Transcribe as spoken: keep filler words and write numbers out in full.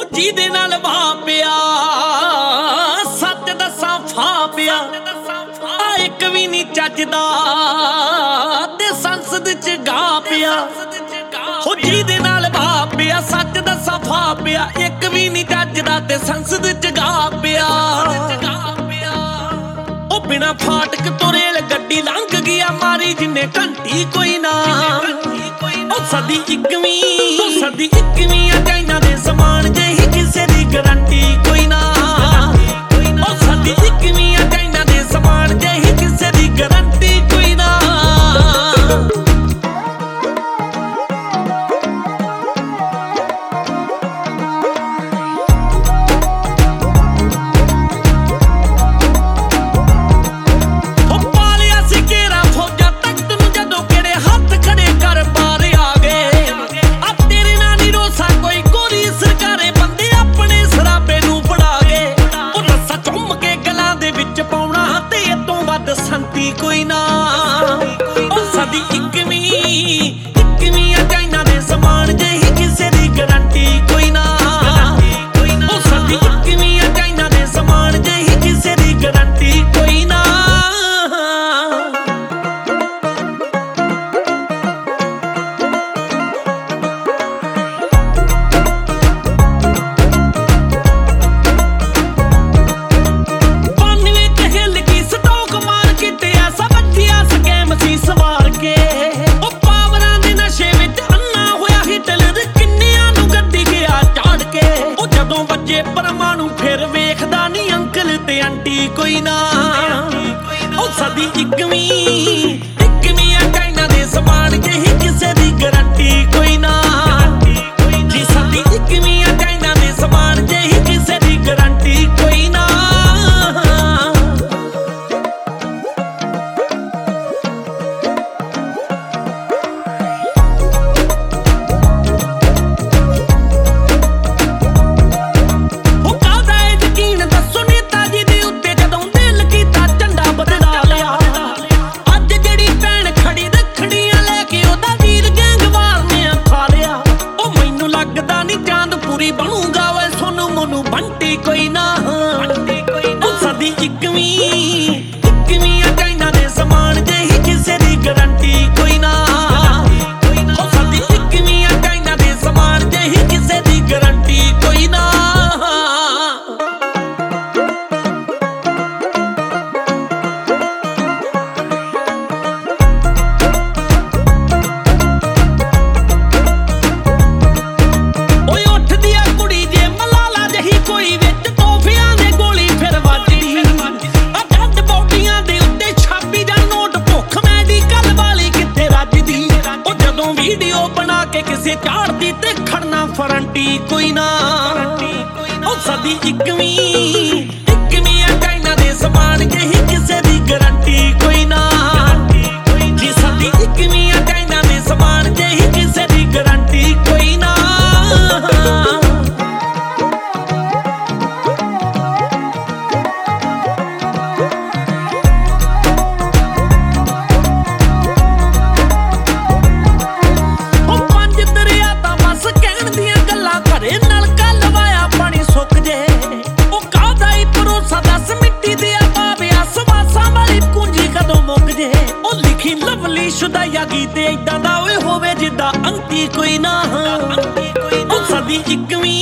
ਜਿਹਦੇ ਨਾਲ ਵਾਪਿਆ ਸੱਚ ਦੱਸਾਂ ਫਾ ਪਿਆ ਆ ਇੱਕ ਵੀ ਨਹੀਂ ਚੱਜਦਾ ਤੇ ਸੰਸਦ ਚ ਗਾ ਪਿਆ ਹੋ ਜਿਹਦੇ ਨਾਲ ਵਾਪਿਆ ਸੱਚ ਦੱਸਾਂ ਫਾ ਪਿਆ ਇੱਕ ਵੀ ਨਹੀਂ ਚੱਜਦਾ ਤੇ ਸੰਸਦ ਚ ਗਾ ਪਿਆ ਉਹ ਬਿਨਾ ਫਾਟਕ ਤੋਂ ਰੇਲ ਗੱਡੀ ਲੰਘ ਗਿਆ ਮਾਰੀ ਜਿੰਨੇ ਘੰਟੀ ਕੋਈ ਨਾ ਉਹ ਸਦੀ ਇੱਕਵੀਂ ਸਦੀ ਇੱਕਵੀਂ ਆ ਚਾਈਨਾ ਦੇ ਸਮਾਨ ਜਿਹੀ ਕਿਸੇ ਦੀ ਗਰੰਟੀ ਕੋਈ ਨਾ ਉਹ ਸਦੀ ਇੱਕਵੀਂ ਆ ਚਾਈਨਾ ਦੇ ਸਮਾਨ ਜਿਹੀ ਕਿਸੇ ਦੀ ਗਰੰਟੀ ਕੋਈ ਨਾ ਸੰਤੀ ਕੋਈ ਨਾ ਉਹ ਸਦੀ ਇੱਕਵੀਂ ਇੱਕਵੀਂ ਆ ਚਾਈਨਾ ਦੇ ਸਮਾਨ ਜਿਹੀ ਕਿਸੇ ਦੀ ਗਰੰਟੀ ਕੋਈ ਨਾ ਉਹ ਸਦੀ ਇੱਕਵੀਂ ਆ ਚਾਈਨਾ ਦੇ ਸਮਾਨ ਜਿਹੀ ਕਿਸੇ ਦੀ ਗਰੰਟੀ ਕੋਈ ਨਾ ਪਰਮਾਣੂ ਫਿਰ ਵੇਖਦਾ ਨੀ ਅੰਕਲ ਤੇ ਆਂਟੀ ਕੋਈ ਨਾ ਉਹ ਸਦੀ ਇੱਕਵੀਂ ਇੱਕਵੀਂ ਆ ਚਾਈਨਾ ਦੇ ਸਮਾਨ ਜਿਹੀ ਕਿਸੇ ਦੀ ਗਰੰਟੀ ਕੋਈ ਨਾ ਜੀ ਸਦੀ ਇੱਕਵੀਂ ਆ ਚਾਈਨਾ ਦੇ ਸਮਾਨ ਜਿਹੀ ਕਿਸੇ ਦੀ ਗਰੰਟੀ ਕੋਈ ਨਾ ਬਣੂਗਾ ਵੇ ਸੋਨੂੰ ਮੋਨੂੰ ਬੰਟੀ ਕੋਈ ਨਾ ਉਹ ਸਦੀ ਇੱਕਵੀਂ ਇੱਕਵੀਂ ਆ ਚਾਈਨਾ ਦੇ ਸਮਾਨ ਜਿਹੀ ਕਿਸੇ ਦੀ ਗਰੰਟੀ ਕੋਈ ਨਾ ਉਹ ਸਦੀ ਇੱਕਵੀਂ ਆ ਚਾਈਨਾ ਦੇ ਸਮਾਨ ਜਿਹੀ ਕਿਸੇ ਦੀ ਗਰੰਟੀ ਕੋਈ ਨਾ ਵੀਡੀਓ ਬਣਾ ਕੇ ਕਿਸੇ ਝਾੜਦੀ ਤੇ ਖੜਨਾ ਫਰੰਟੀ ਕੋਈ ਨਾ ਉਹ ਸਦੀ ਇੱਕਵੀਂ ਇੱਕਵੀਂ ਆ ਚਾਈਨਾ ਦੇ ਸਮਾਨ ਜਿਹੀ ਕਿਸੇ ਦੀ ਗਰੰਟੀ ਕੋਈ ਨਾ ਜੀ ਸਦੀ ਇੱਕਵੀਂ ਆ ਚਾਈਨਾ ਦੇ ਸਮਾਨ ਜਿਹੀ ਕਿਸੇ ਦੀ ਗਰੰਟੀ ਕੋਈ ਨਾ ਲਵਲੀ ਸ਼ੁਦਾਇਆ ਗੀਤੇ ਏਦਾਂ ਦਾ ਓਏ ਹੋਵੇ ਜਿੱਦਾਂ ਅੰਤੀ ਕੋਈ ਨਾ ਉਹ ਸਦੀ ਇੱਕਵੀਂ